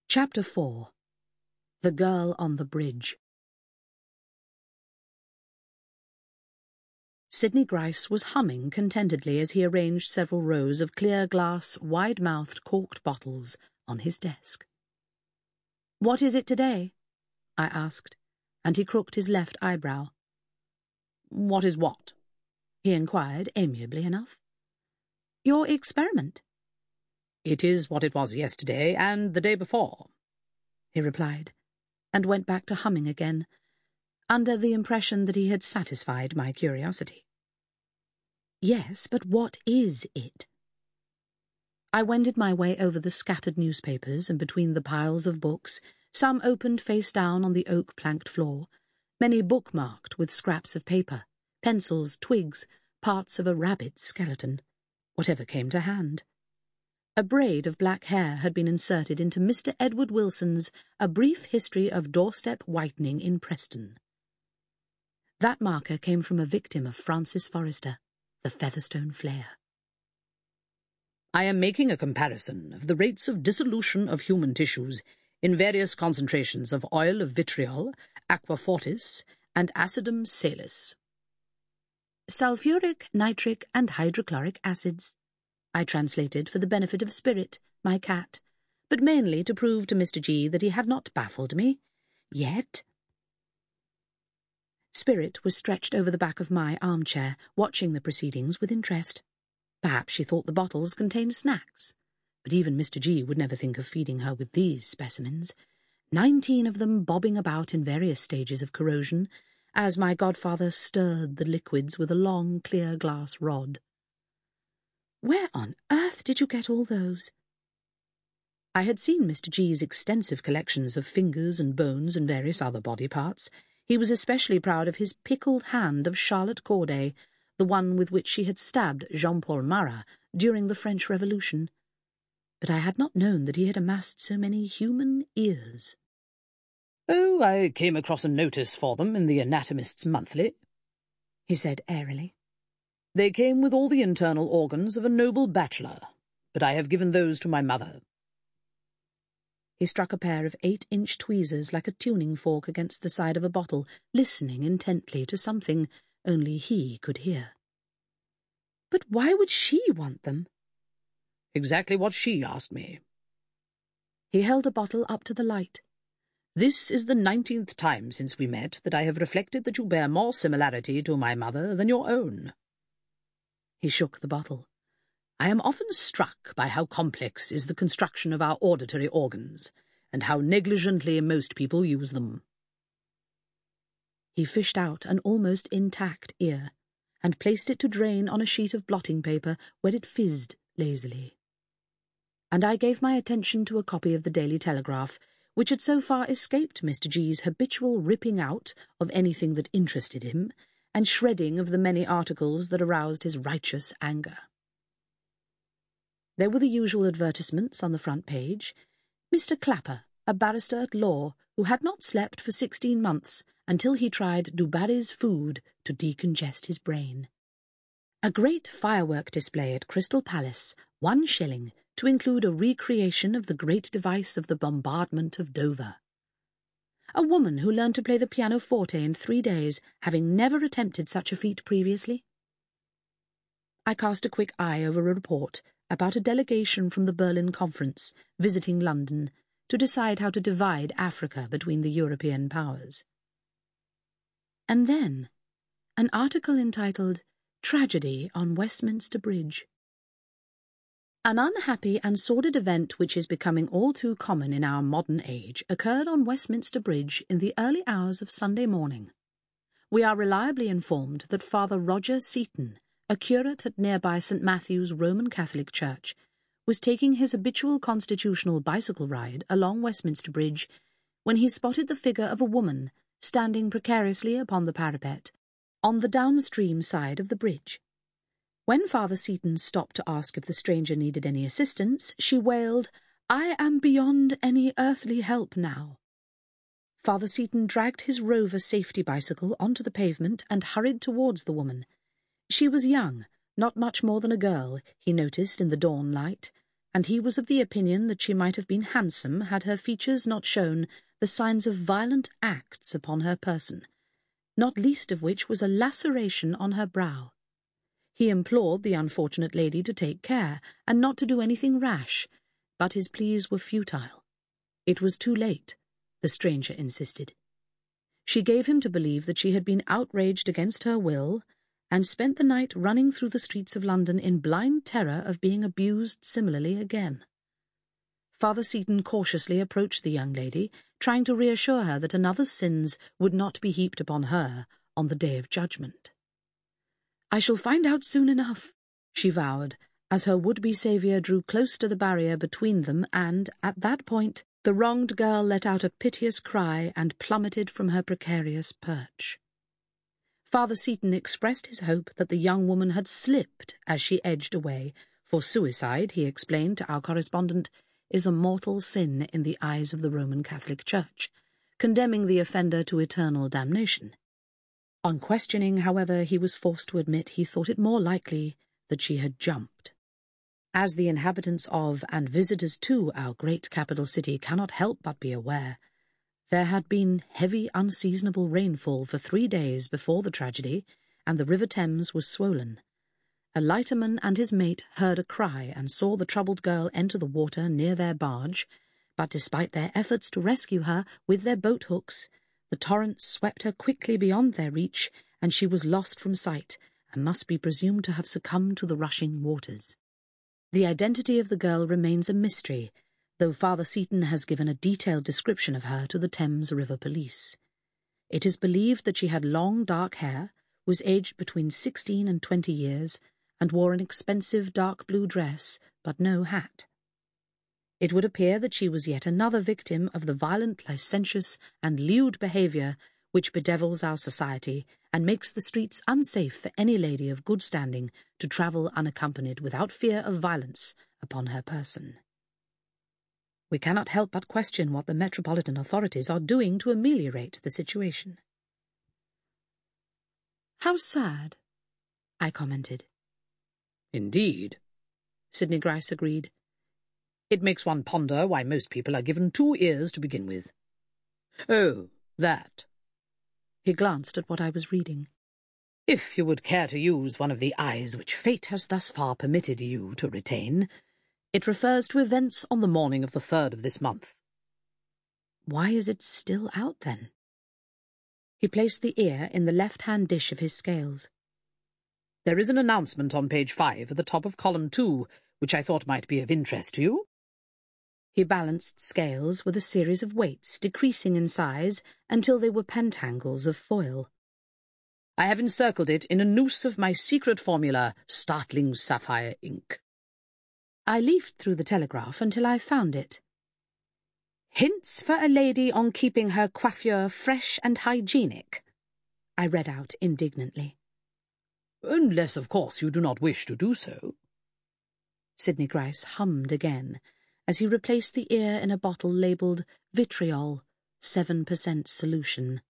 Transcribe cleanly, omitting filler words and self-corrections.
Chapter 4. The Girl on the Bridge. Sidney Gryce was humming contentedly as he arranged several rows of clear glass, wide-mouthed, corked bottles on his desk. "What is it today?" I asked, and he crooked his left eyebrow. "What is what?" he inquired, amiably enough. "Your experiment." "It is what it was yesterday and the day before," he replied, and went back to humming again, under the impression that he had satisfied my curiosity. "Yes, but what is it?" I wended my way over the scattered newspapers and between the piles of books, some opened face down on the oak-planked floor, many bookmarked with scraps of paper, pencils, twigs, parts of a rabbit's skeleton, whatever came to hand. A braid of black hair had been inserted into Mr. Edward Wilson's A Brief History of Doorstep Whitening in Preston. That marker came from a victim of Francis Forrester, the Featherstone Flayer. "I am making a comparison of the rates of dissolution of human tissues in various concentrations of oil of vitriol, aqua fortis, and acidum salis." "Sulphuric, nitric, and hydrochloric acids," I translated for the benefit of Spirit, my cat, but mainly to prove to Mr. G that he had not baffled me. Yet. Spirit was stretched over the back of my armchair, watching the proceedings with interest. Perhaps she thought the bottles contained snacks, but even Mr. G would never think of feeding her with these specimens, 19 of them bobbing about in various stages of corrosion, as my godfather stirred the liquids with a long, clear glass rod. "Where on earth did you get all those?" I had seen Mr. G's extensive collections of fingers and bones and various other body parts. He was especially proud of his pickled hand of Charlotte Corday, the one with which she had stabbed Jean-Paul Marat during the French Revolution. But I had not known that he had amassed so many human ears. "Oh, I came across a notice for them in the Anatomist's Monthly," he said airily. "They came with all the internal organs of a noble bachelor, but I have given those to my mother." He struck a pair of 8-inch tweezers like a tuning fork against the side of a bottle, listening intently to something only he could hear. "But why would she want them?" "Exactly what she asked me." He held a bottle up to the light. "This is the 19th time since we met that I have reflected that you bear more similarity to my mother than your own." He shook the bottle. "I am often struck by how complex is the construction of our auditory organs, and how negligently most people use them." He fished out an almost intact ear, and placed it to drain on a sheet of blotting paper where it fizzed lazily. And I gave my attention to a copy of the Daily Telegraph, which had so far escaped Mr. G's habitual ripping out of anything that interested him, and shredding of the many articles that aroused his righteous anger. There were the usual advertisements on the front page. Mr. Clapper, a barrister at law who had not slept for 16 months until he tried Du Barry's food to decongest his brain. A great firework display at Crystal Palace, 1 shilling, to include a recreation of the great device of the bombardment of Dover. A woman who learned to play the pianoforte in 3 days, having never attempted such a feat previously. I cast a quick eye over a report about a delegation from the Berlin Conference visiting London to decide how to divide Africa between the European powers. And then an article entitled "Tragedy on Westminster Bridge." An unhappy and sordid event which is becoming all too common in our modern age occurred on Westminster Bridge in the early hours of Sunday morning. We are reliably informed that Father Roger Seaton, a curate at nearby St. Matthew's Roman Catholic Church, was taking his habitual constitutional bicycle ride along Westminster Bridge when he spotted the figure of a woman standing precariously upon the parapet on the downstream side of the bridge. When Father Seaton stopped to ask if the stranger needed any assistance, she wailed, "I am beyond any earthly help now." Father Seaton dragged his Rover safety bicycle onto the pavement and hurried towards the woman. She was young, not much more than a girl, he noticed in the dawn light, and he was of the opinion that she might have been handsome had her features not shown the signs of violent acts upon her person, not least of which was a laceration on her brow. He implored the unfortunate lady to take care, and not to do anything rash, but his pleas were futile. It was too late, the stranger insisted. She gave him to believe that she had been outraged against her will, and spent the night running through the streets of London in blind terror of being abused similarly again. Father Seaton cautiously approached the young lady, trying to reassure her that another's sins would not be heaped upon her on the day of judgment. "I shall find out soon enough," she vowed, as her would-be saviour drew close to the barrier between them, and, at that point, the wronged girl let out a piteous cry and plummeted from her precarious perch. Father Seaton expressed his hope that the young woman had slipped as she edged away, for suicide, he explained to our correspondent, is a mortal sin in the eyes of the Roman Catholic Church, condemning the offender to eternal damnation. On questioning, however, he was forced to admit he thought it more likely that she had jumped. As the inhabitants of and visitors to our great capital city cannot help but be aware, there had been heavy, unseasonable rainfall for 3 days before the tragedy, and the River Thames was swollen. A lighterman and his mate heard a cry and saw the troubled girl enter the water near their barge, but despite their efforts to rescue her with their boat hooks, the torrent swept her quickly beyond their reach, and she was lost from sight, and must be presumed to have succumbed to the rushing waters. The identity of the girl remains a mystery, though Father Seaton has given a detailed description of her to the Thames River Police. It is believed that she had long dark hair, was aged between 16 and 20 years, and wore an expensive dark blue dress, but no hat. It would appear that she was yet another victim of the violent, licentious, and lewd behaviour which bedevils our society and makes the streets unsafe for any lady of good standing to travel unaccompanied without fear of violence upon her person. We cannot help but question what the metropolitan authorities are doing to ameliorate the situation. "How sad," I commented. "Indeed," Sidney Gryce agreed. "It makes one ponder why most people are given 2 ears to begin with. Oh, that." He glanced at what I was reading. "If you would care to use one of the eyes which fate has thus far permitted you to retain, it refers to events on the morning of the 3rd of this month." Why is it still out, then? He placed the ear in the left-hand dish of his scales. "There is an announcement on page 5 at the top of column 2, which I thought might be of interest to you." He balanced scales with a series of weights, decreasing in size until they were pentangles of foil. "I have encircled it in a noose of my secret formula, startling sapphire ink." I leafed through the Telegraph until I found it. "Hints for a lady on keeping her coiffure fresh and hygienic," I read out indignantly. "Unless, of course, you do not wish to do so." Sidney Gryce hummed again, as he replaced the ear in a bottle labelled vitriol, 7% solution.